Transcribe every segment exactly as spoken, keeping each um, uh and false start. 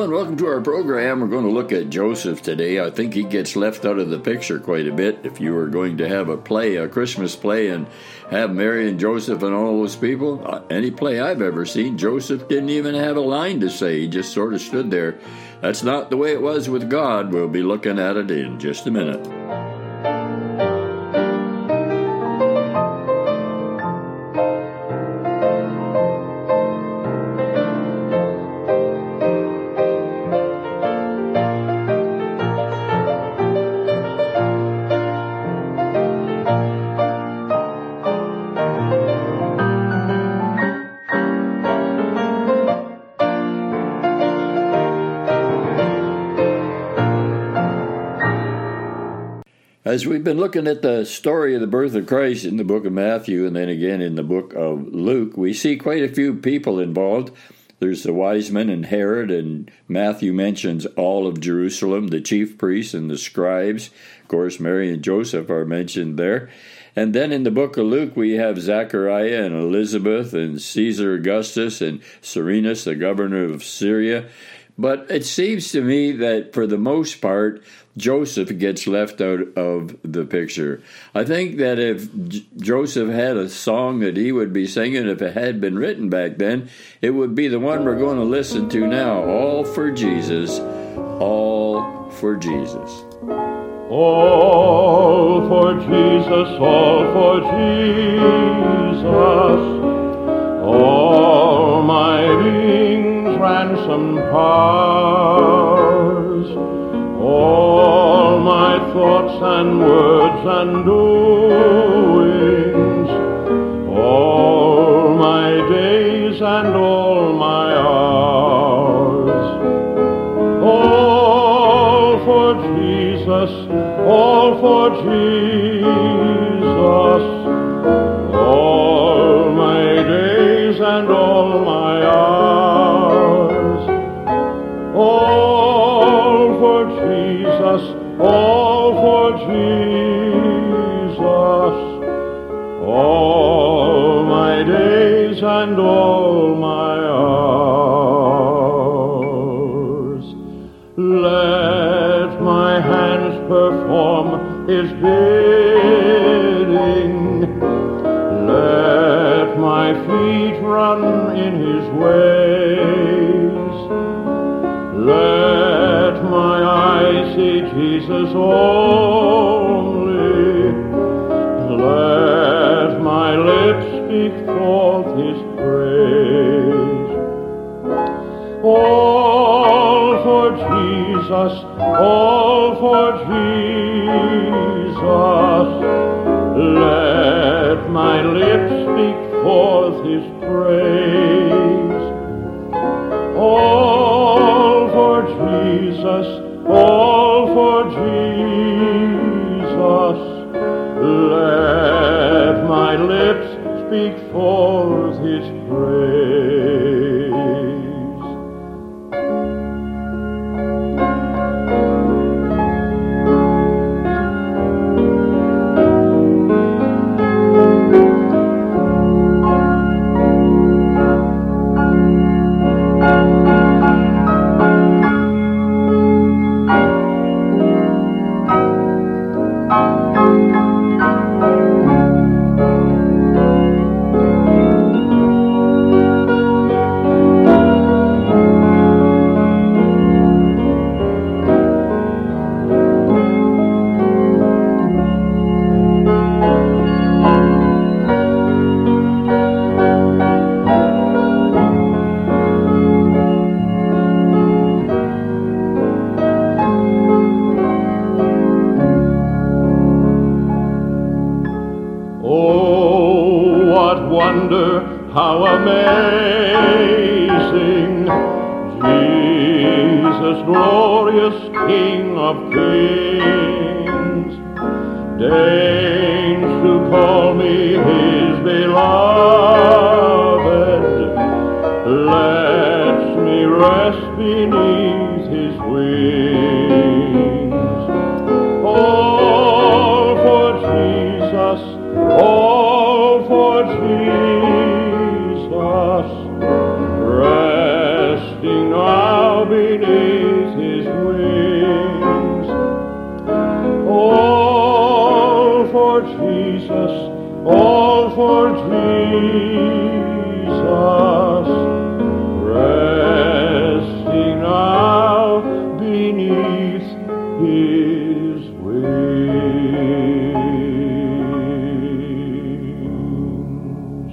and welcome to our program. We're going to look at Joseph today. I think he gets left out of the picture quite a bit. If you were going to have a play, a Christmas play, and have Mary and Joseph and all those people, uh, any play I've ever seen, Joseph didn't even have a line to say. He just sort of stood there. That's not the way it was with God. We'll be looking at it in just a minute. As we've been looking at the story of the birth of Christ in the book of Matthew and then again in the book of Luke, we see quite a few people involved. There's the wise men and Herod, and Matthew mentions all of Jerusalem, the chief priests and the scribes. Of course, Mary and Joseph are mentioned there. And then in the book of Luke, we have Zechariah and Elizabeth and Caesar Augustus and Cyrenius, the governor of Syria. But it seems to me that for the most part, Joseph gets left out of the picture. I think that if J- Joseph had a song that he would be singing, if it had been written back then, it would be the one we're going to listen to now. All for Jesus, all for Jesus. All for Jesus, all for Jesus, all my being's ransom powers, all my thoughts and words and doings, all my days and all my hours, all for Jesus, all for Jesus, all my days and all my hours, all for Jesus, all for Jesus, all my days and all my hours. Let my hands perform His bidding, let my feet run in His ways, let my eyes see Jesus only, let my lips speak forth His praise. All for Jesus, all for Jesus, let my lips speak forth His praise. All for Jesus, all for Jesus, let my lips speak forth His praise. How amazing, Jesus, glorious King of kings, deigns to call me His beloved, lets me rest beneath His wings. All for Jesus, all for Jesus, resting now beneath Jesus, all for Jesus, resting now beneath his wings.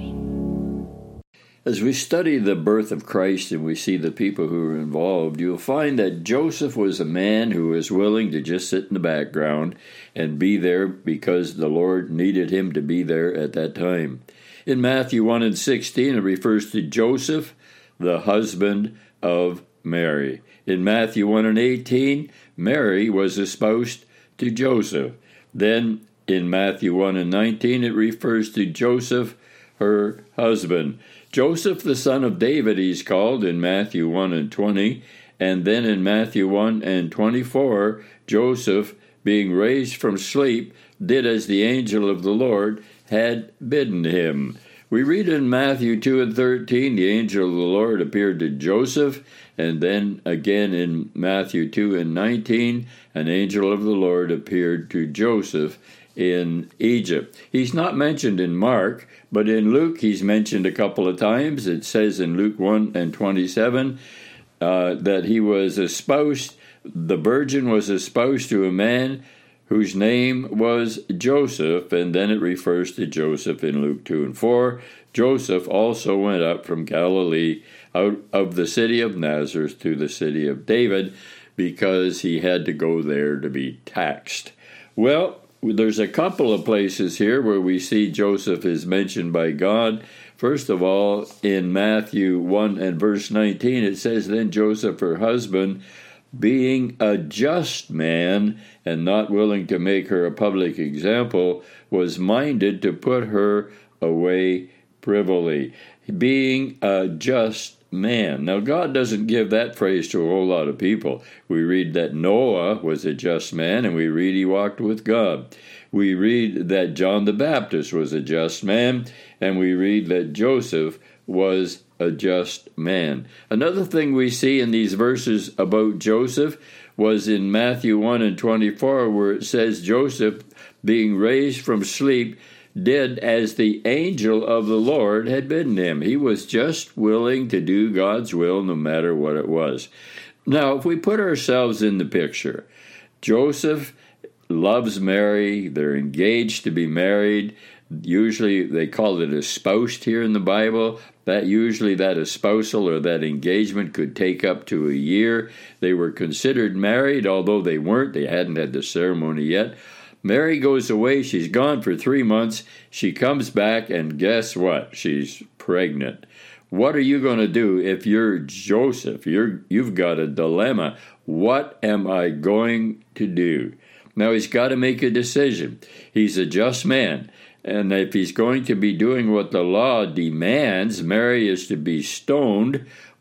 As we study the birth of Christ and we see the people who were involved, you'll find that Joseph was a man who was willing to just sit in the background and be there because the Lord needed him to be there at that time. In Matthew one and sixteen, it refers to Joseph, the husband of Mary. In Matthew one and eighteen, Mary was espoused to Joseph. Then in Matthew one and nineteen, it refers to Joseph, her husband. Joseph, the son of David, he's called in Matthew one and twenty, and then in Matthew one and twenty-four, Joseph, being raised from sleep, did as the angel of the Lord had bidden him. We read in Matthew two and thirteen, the angel of the Lord appeared to Joseph, and then again in Matthew two and nineteen, an angel of the Lord appeared to Joseph in Egypt. He's not mentioned in Mark, but in Luke he's mentioned a couple of times. It says in Luke one and twenty-seven uh, that he was espoused, the virgin was espoused to a man whose name was Joseph, and then it refers to Joseph in Luke two and four. Joseph also went up from Galilee out of the city of Nazareth to the city of David because he had to go there to be taxed. Well, there's a couple of places here where we see Joseph is mentioned by God. First of all, in Matthew one and verse nineteen, it says, "Then Joseph, her husband, being a just man and not willing to make her a public example, was minded to put her away privily." Being a just man. Now, God doesn't give that phrase to a whole lot of people. We read that Noah was a just man, and we read he walked with God. We read that John the Baptist was a just man, and we read that Joseph was a just man. Another thing we see in these verses about Joseph was in Matthew one and twenty-four, where it says, Joseph, being raised from sleep, did as the angel of the Lord had bidden him. He was just willing to do God's will no matter what it was. Now, if we put ourselves in the picture, Joseph loves Mary. They're engaged to be married. Usually they call it espoused here in the Bible. That usually that espousal or that engagement could take up to a year. They were considered married, although they weren't. They hadn't had the ceremony yet. Mary goes away. She's gone for three months. She comes back, and guess what? She's pregnant. What are you going to do if you're Joseph? You're, you've got a dilemma. What am I going to do? Now, he's got to make a decision. He's a just man. And if he's going to be doing what the law demands, Mary is to be stoned.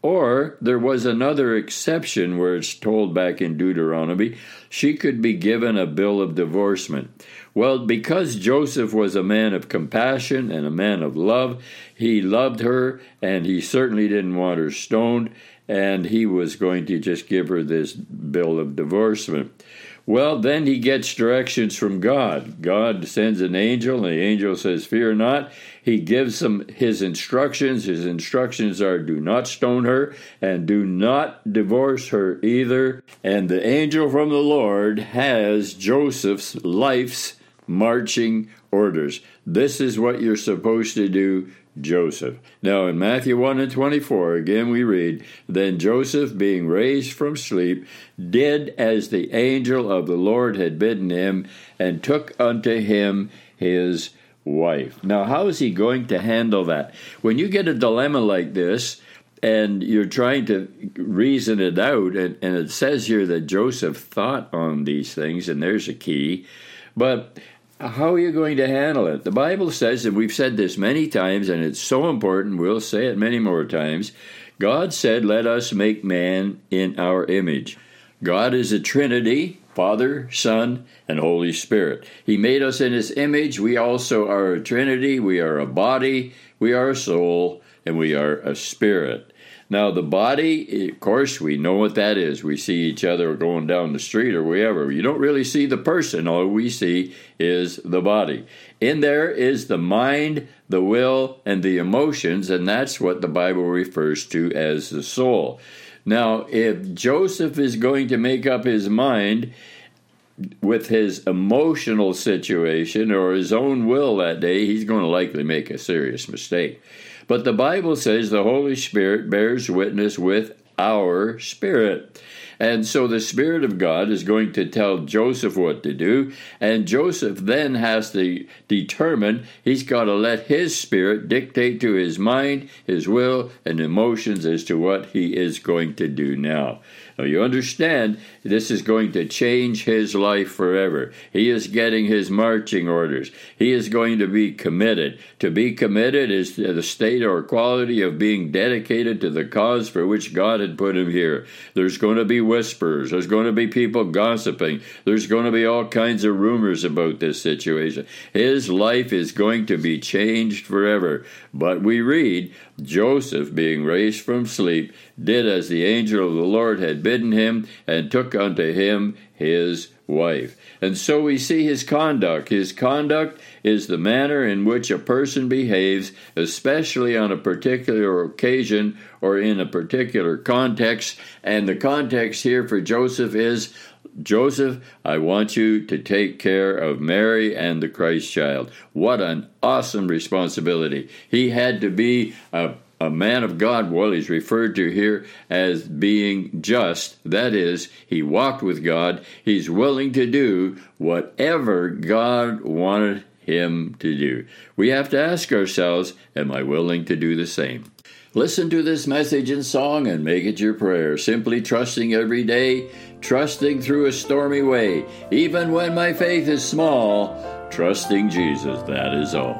Or there was another exception where it's told back in Deuteronomy, she could be given a bill of divorcement. Well, because Joseph was a man of compassion and a man of love, he loved her, and he certainly didn't want her stoned, and he was going to just give her this bill of divorcement. Well, then he gets directions from God. God sends an angel, and the angel says, fear not. He gives him his instructions. His instructions are, do not stone her, and do not divorce her either. And the angel from the Lord has Joseph's life's marching orders. This is what you're supposed to do, Joseph. Now in Matthew one and twenty-four, again we read, then Joseph, being raised from sleep, did as the angel of the Lord had bidden him, and took unto him his wife. Now how is he going to handle that? When you get a dilemma like this, and you're trying to reason it out, and, and it says here that Joseph thought on these things, and there's a key, but how are you going to handle it? The Bible says, and we've said this many times, and it's so important, we'll say it many more times, God said, let us make man in our image. God is a Trinity, Father, Son, and Holy Spirit. He made us in his image. We also are a Trinity. We are a body, we are a soul, and we are a spirit. Now, the body, of course, we know what that is. We see each other going down the street or wherever. You don't really see the person. All we see is the body. In there is the mind, the will, and the emotions, and that's what the Bible refers to as the soul. Now, if Joseph is going to make up his mind with his emotional situation or his own will that day, he's going to likely make a serious mistake. But the Bible says the Holy Spirit bears witness with our spirit. And so the Spirit of God is going to tell Joseph what to do, and Joseph then has to determine he's got to let his spirit dictate to his mind, his will, and emotions as to what he is going to do now. Now, you understand, this is going to change his life forever. He is getting his marching orders. He is going to be committed. To be committed is the state or quality of being dedicated to the cause for which God had put him here. There's going to be whisperers. There's going to be people gossiping. There's going to be all kinds of rumors about this situation. His life is going to be changed forever. But we read, Joseph, being raised from sleep, did as the angel of the Lord had bidden him, and took unto him his wife. And so we see his conduct. His conduct is the manner in which a person behaves, especially on a particular occasion or in a particular context. And the context here for Joseph is, Joseph, I want you to take care of Mary and the Christ child. What an awesome responsibility. He had to be a A man of God. Well, he's referred to here as being just. That is, he walked with God. He's willing to do whatever God wanted him to do. We have to ask ourselves, am I willing to do the same? Listen to this message and song and make it your prayer. Simply trusting every day, trusting through a stormy way. Even when my faith is small, trusting Jesus, that is all.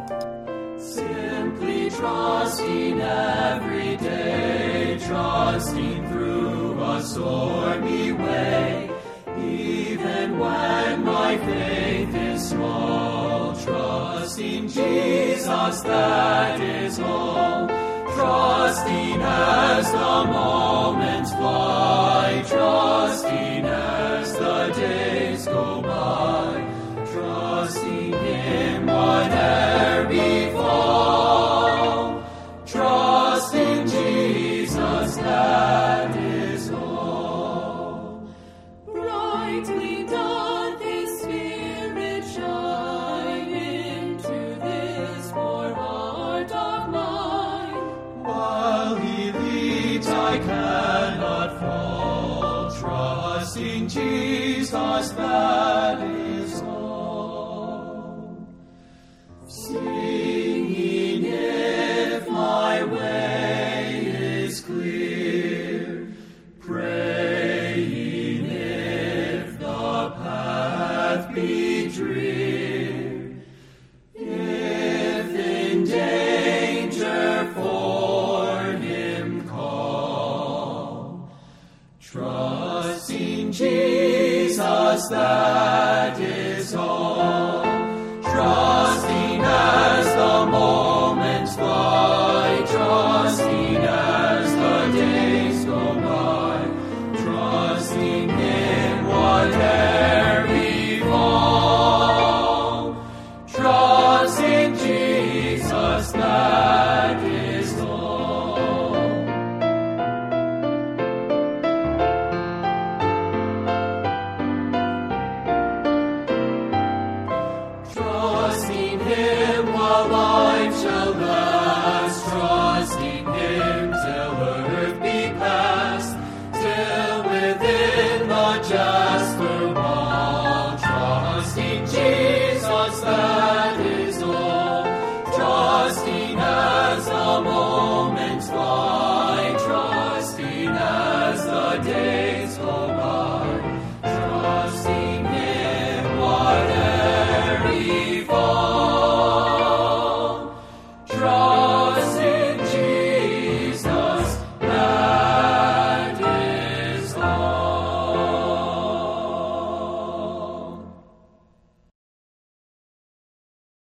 Trusting every day, trusting through a stormy way, even when my faith is small, trusting Jesus, that is all. Trusting as the moments fly, trusting as the days go by, trusting in whatever befall. Trust in Jesus, that is all. Brightly doth His Spirit shine into this poor heart of mine. While He leads, I cannot fall. Trust in Jesus, that is all. Singing if my way is clear, praying if the path be drear.